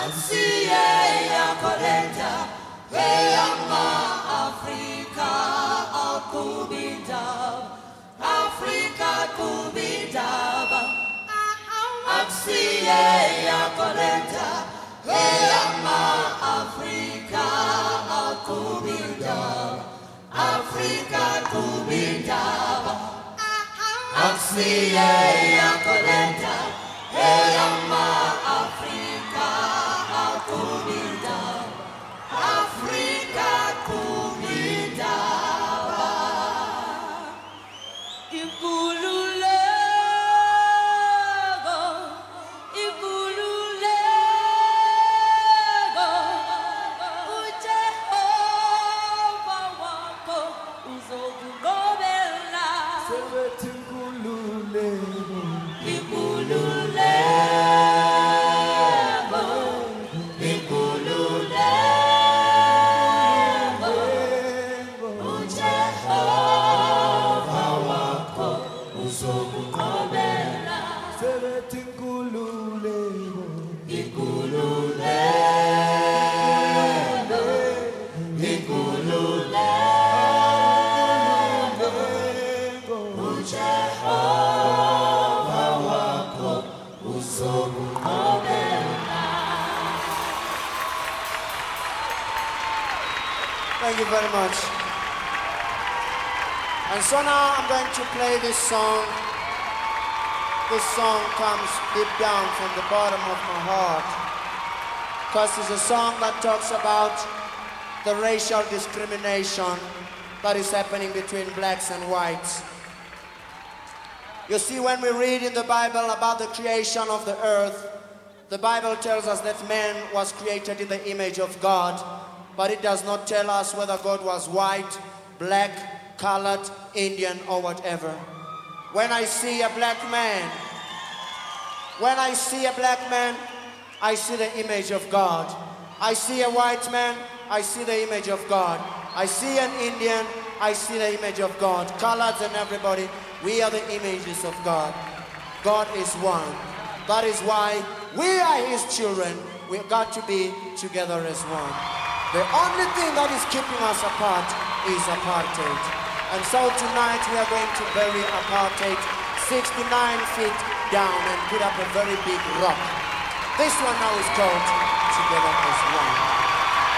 Asiye yakoleta Eyama Africa Akubidab Africa Kubidab Asiye yakoleta Eyama Africa Akubidab Africa Kubidab Asiye yakoleta Eyama Africa Akubidab Africa Kubidab Ikululego Ikululego uJehova wako uzokugobela Sebethi nkululeko Ikululego Ikululego uJehova wako uzokugobela Sebethi nkululeko Ikululego Ikululego uJehova wako uzokugobela. Thank you very much. And so now I'm going to play this song. This song comes deep down from the bottom of my heart, because it's a song that talks about the racial discrimination that is happening between blacks and whites. You see, when we read in the Bible about the creation of the earth, the Bible tells us that man was created in the image of God, but it does not tell us whether God was white, black, colored, Indian, or whatever. When I see a black man, I see the image of God. I see a white man, I see the image of God. I see an Indian, I see the image of God. Colors and everybody, we are the images of God. God is one. That is why we are His children. We've got to be together as one. The only thing that is keeping us apart is apartheid. And so tonight we are going to bury apartheid 69 feet down and put up a very big rock. This one now is called Together as One.